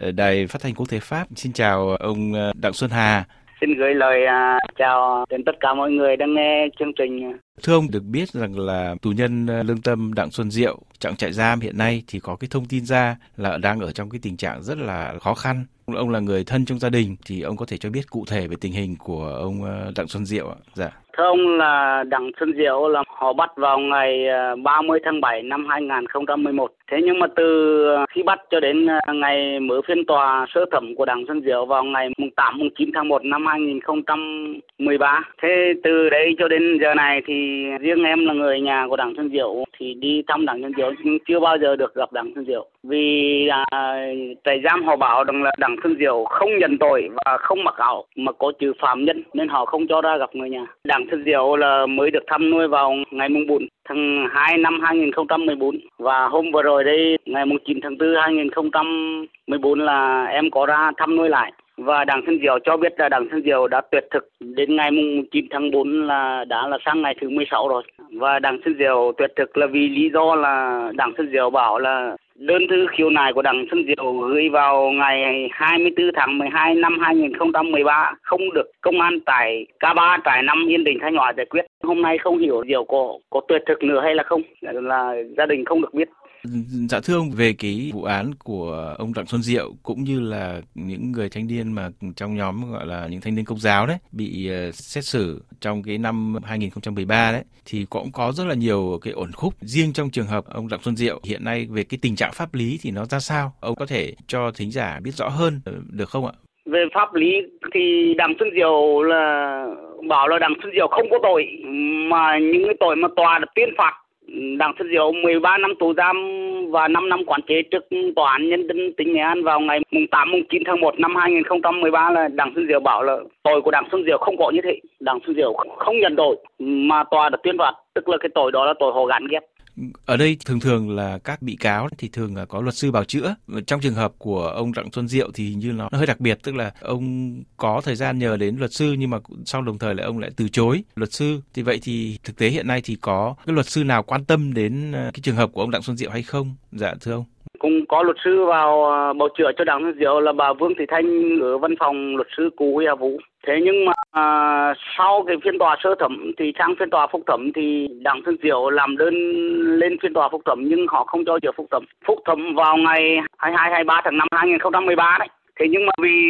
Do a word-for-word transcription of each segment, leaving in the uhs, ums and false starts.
Đài Phát thanh Quốc tế Pháp. Xin chào ông Đặng Xuân Hà. Xin gửi lời uh, chào đến tất cả mọi người đang nghe chương trình. Thưa ông, được biết rằng là tù nhân lương tâm Đặng Xuân Diệu trong trại giam hiện nay thì có cái thông tin ra là đang ở trong cái tình trạng rất là khó khăn. Ông là người thân trong gia đình thì ông có thể cho biết cụ thể về tình hình của ông Đặng Xuân Diệu ạ? Dạ. Thưa ông, là Đặng Xuân Diệu là họ bắt vào ngày ba mươi tháng bảy năm hai nghìn không trăm mười một. Thế nhưng mà từ khi bắt cho đến ngày mở phiên tòa sơ thẩm của Đặng Xuân Diệu vào ngày tám chín tháng một năm hai nghìn không trăm mười ba. Thế từ đấy cho đến giờ này thì riêng em là người nhà của Đặng Xuân Diệu thì đi thăm Đặng Xuân Diệu nhưng chưa bao giờ được gặp Đặng Xuân Diệu. Vì à, trại giam họ bảo rằng là Đặng Xuân Diệu không nhận tội và không mặc áo mà có chữ phạm nhân nên họ không cho ra gặp người nhà. Đặng Xuân Diệu là mới được thăm nuôi vào ngày mùng bốn tháng hai năm hai nghìn không trăm mười bốn và hôm vừa rồi đây ngày mùng chín tháng tư hai nghìn không trăm mười bốn là em có ra thăm nuôi lại. Và Đặng Xuân Diệu cho biết là Đặng Xuân Diệu đã tuyệt thực đến ngày mùng chín tháng tư là đã là sang ngày thứ mười sáu rồi. Và Đặng Xuân Diệu tuyệt thực là vì lý do là Đặng Xuân Diệu bảo là đơn thư khiếu nại của Đặng Xuân Diệu gửi vào ngày hai mươi tư tháng mười hai năm hai nghìn không trăm mười ba không được công an tại K ba trại năm Yên Định Thanh Hóa giải quyết. Hôm nay không hiểu Diệu có có tuyệt thực nữa hay là không, là gia đình không được biết. Dạ thưa ông, về cái vụ án của ông Đặng Xuân Diệu cũng như là những người thanh niên mà trong nhóm gọi là những thanh niên Công giáo đấy bị uh, xét xử trong cái năm hai nghìn không trăm mười ba đấy thì cũng có rất là nhiều cái uẩn khúc. Riêng trong trường hợp ông Đặng Xuân Diệu hiện nay về cái tình trạng pháp lý thì nó ra sao? Ông có thể cho thính giả biết rõ hơn được không ạ? Về pháp lý thì Đặng Xuân Diệu là bảo là Đặng Xuân Diệu không có tội, mà những cái tội mà tòa đã tuyên phạt Đặng Xuân Diệu mười ba năm tù giam và năm năm quản chế trước tòa án nhân dân tỉnh Nghệ An vào ngày tám chín tháng một năm hai nghìn không trăm mười ba là Đặng Xuân Diệu bảo là tội của Đặng Xuân Diệu không có như thế. Đặng Xuân Diệu không nhận tội mà tòa đã tuyên phạt, tức là cái tội đó là tội họ gán ghép. Ở đây thường thường là các bị cáo thì thường là có luật sư bào chữa. Trong trường hợp của ông Đặng Xuân Diệu thì hình như nó hơi đặc biệt, tức là ông có thời gian nhờ đến luật sư nhưng mà sau đồng thời lại ông lại từ chối luật sư. Thì vậy thì thực tế hiện nay thì có cái luật sư nào quan tâm đến cái trường hợp của ông Đặng Xuân Diệu hay không? Dạ thưa ông. Cũng có luật sư vào bào chữa cho Đặng Xuân Diệu là bà Vương Thị Thanh ở văn phòng luật sư cũ Huy Hà Vũ. Thế nhưng mà à, sau cái phiên tòa sơ thẩm thì sang phiên tòa phúc thẩm thì Đặng Xuân Diệu làm đơn lên phiên tòa phúc thẩm nhưng họ không cho duyệt phúc thẩm. Phúc thẩm vào ngày hai mươi hai hai mươi ba tháng năm hai nghìn không trăm mười ba đấy. Thế nhưng mà vì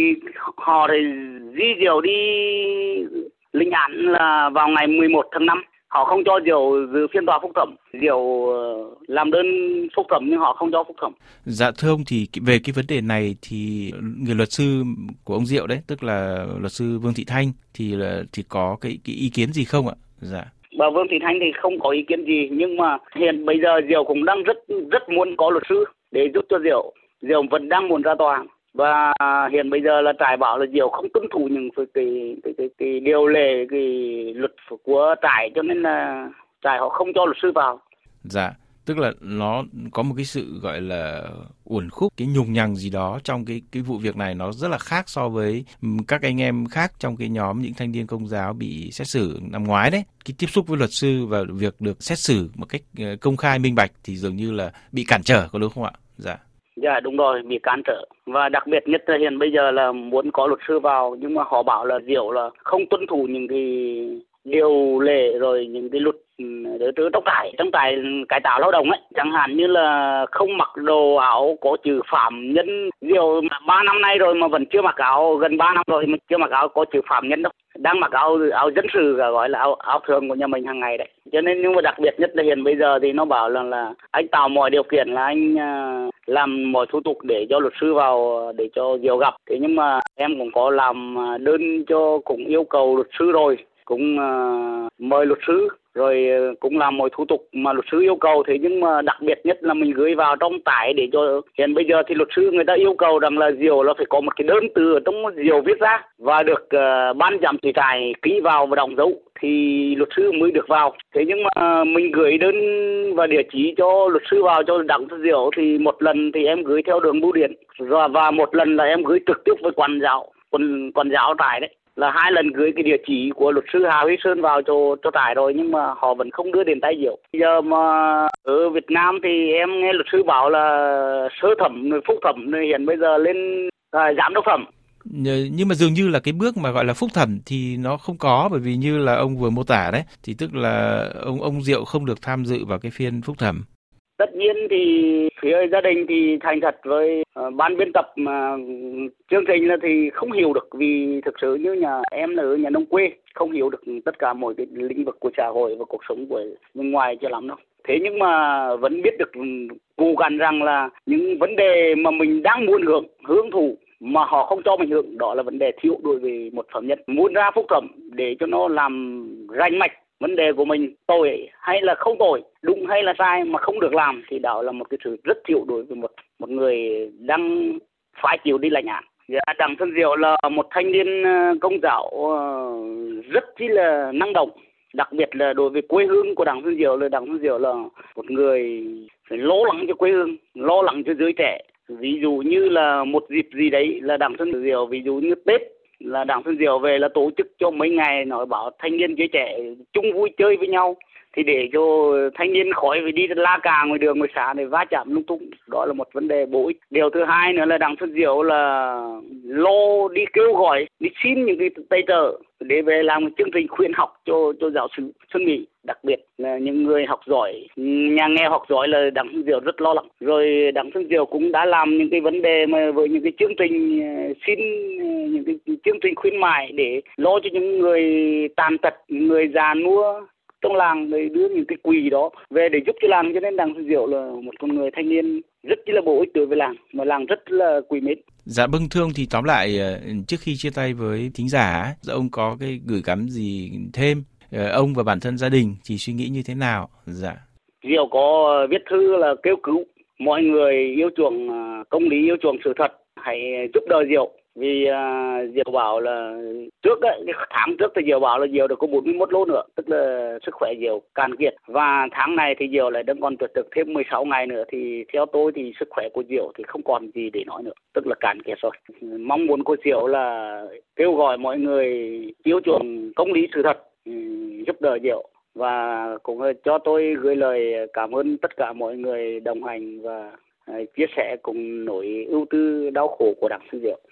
họ thì di Diệu đi linh án là vào ngày mười một tháng năm. Họ không cho Diệu dự phiên tòa phúc thẩm. Diệu làm đơn phúc thẩm nhưng họ không cho phúc thẩm. Dạ thưa ông, thì về cái vấn đề này thì người luật sư của ông Diệu đấy, tức là luật sư Vương Thị Thanh thì là thì có cái, cái ý kiến gì không ạ? Dạ. Bà Vương Thị Thanh thì không có ý kiến gì, nhưng mà hiện bây giờ Diệu cũng đang rất rất muốn có luật sư để giúp cho Diệu. Diệu vẫn đang muốn ra tòa. Và hiện bây giờ là trại bảo là Diệu không tuân thủ những cái, cái, cái, cái, cái điều lệ, cái luật của trại, cho nên là trại họ không cho luật sư vào. Dạ, tức là nó có một cái sự gọi là uẩn khúc, cái nhùng nhằng gì đó trong cái cái vụ việc này, nó rất là khác so với các anh em khác trong cái nhóm những thanh niên Công giáo bị xét xử năm ngoái đấy. Cái tiếp xúc với luật sư và việc được xét xử một cách công khai minh bạch thì dường như là bị cản trở, có đúng không ạ? Dạ. Dạ đúng rồi, bị cản trở. Và đặc biệt nhất là hiện bây giờ là muốn có luật sư vào, nhưng mà họ bảo là Diệu là không tuân thủ những cái điều lệ rồi những cái luật đối với trong trại, trong trại cải tạo lao động ấy, chẳng hạn như là không mặc đồ áo có chữ phạm nhân. Diệu ba năm nay rồi mà vẫn chưa mặc áo, gần ba năm rồi mà chưa mặc áo có chữ phạm nhân đâu, đang mặc áo áo dân sự, gọi là áo, áo thường của nhà mình hàng ngày đấy. Cho nên nhưng mà đặc biệt nhất là hiện bây giờ thì nó bảo là là anh tạo mọi điều kiện, là anh uh, làm mọi thủ tục để cho luật sư vào để cho Diệu gặp. Thế nhưng mà em cũng có làm đơn cho, cũng yêu cầu luật sư rồi, cũng uh, mời luật sư rồi cũng làm mọi thủ tục mà luật sư yêu cầu. Thế nhưng mà đặc biệt nhất là mình gửi vào trong trại để cho hiện bây giờ thì luật sư người ta yêu cầu rằng là Diệu là phải có một cái đơn từ ở trong Diệu viết ra và được uh, ban giám thị trại ký vào và đóng dấu thì luật sư mới được vào. Thế nhưng mà mình gửi đơn và địa chỉ cho luật sư vào cho Đặng Xuân Diệu thì một lần thì em gửi theo đường bưu điện và và một lần là em gửi trực tiếp với quản giáo quản quản giáo trại đấy. là hai lần gửi cái địa chỉ của luật sư Hà Huy Sơn vào cho cho trại rồi, nhưng mà họ vẫn không đưa đến tay Diệu. Giờ mà ở Việt Nam thì em nghe luật sư bảo là sơ thẩm rồi phúc thẩm rồi hiện bây giờ lên à, giám đốc thẩm. Nhưng mà dường như là cái bước mà gọi là phúc thẩm thì nó không có, bởi vì như là ông vừa mô tả đấy, thì tức là ông ông Diệu không được tham dự vào cái phiên phúc thẩm. Tất nhiên thì phía gia đình thì thành thật với uh, ban biên tập mà chương trình là thì không hiểu được, vì thực sự như nhà em là ở nhà nông quê, không hiểu được tất cả mọi cái lĩnh vực của xã hội và cuộc sống của bên ngoài cho lắm đâu. Thế nhưng mà vẫn biết được cụ cằn rằng là những vấn đề mà mình đang muốn hưởng hưởng thụ mà họ không cho mình hưởng, đó là vấn đề thiếu đối với một phạm nhân. Muốn ra phúc thẩm để cho nó làm rành mạch vấn đề của mình, tội hay là không tội, đúng hay là sai mà không được làm, thì đó là một cái sự rất thiếu đối với một một người đang phải chịu đi lãnh án. Dạ, Đặng Xuân Diệu là một thanh niên công giáo rất chi là năng động, đặc biệt là đối với quê hương của Đặng Xuân Diệu là Đặng Xuân Diệu là một người phải lo lắng cho quê hương, lo lắng cho giới trẻ. Ví dụ như là một dịp gì đấy là Đặng Xuân Diệu, ví dụ như Tết là Đặng Xuân Diệu về là tổ chức cho mấy ngày nói bảo thanh niên giới trẻ chung vui chơi với nhau, thì để cho thanh niên khỏi phải đi la cà ngoài đường ngoài xã để va chạm lung tung, đó là một vấn đề bổ ích. Điều thứ hai nữa là Đặng Xuân Diệu là lô đi kêu gọi, đi xin những cái tài trợ để về làm một chương trình khuyến học cho cho giáo sư Xuân Mỹ, đặc biệt là những người học giỏi, nhà nghèo học giỏi là Đặng Xuân Diệu rất lo lắng. Rồi Đặng Xuân Diệu cũng đã làm những cái vấn đề mà với những cái chương trình xin những cái chương trình khuyến mại để lo cho những người tàn tật, người già nua trong làng, để đưa những cái quỹ đó về để giúp cho làng. Cho nên Đặng Xuân Diệu là một con người thanh niên rất là bổ ích đối với làng, mà làng rất là quý mến. Dạ vâng, thưa ông, thì tóm lại trước khi chia tay với thính giả, ông có cái gửi gắm gì thêm, ông và bản thân gia đình thì suy nghĩ như thế nào? Dạ. Diệu có viết thư là kêu cứu mọi người yêu chuộng công lý, yêu chuộng sự thật, hãy giúp đỡ Diệu. Vì uh, Diệu bảo là trước ấy, tháng trước thì Diệu bảo là Diệu được có bốn mươi mốt lô nữa, tức là sức khỏe Diệu cạn kiệt, và tháng này thì Diệu lại đang còn tuyệt thực thêm mười sáu ngày nữa, thì theo tôi thì sức khỏe của Diệu thì không còn gì để nói nữa, tức là cạn kiệt rồi. Mong muốn của Diệu là kêu gọi mọi người yêu chuộng công lý sự thật, giúp đỡ Diệu, và cũng cho tôi gửi lời cảm ơn tất cả mọi người đồng hành và chia sẻ cùng nỗi ưu tư đau khổ của Đặng Xuân Diệu.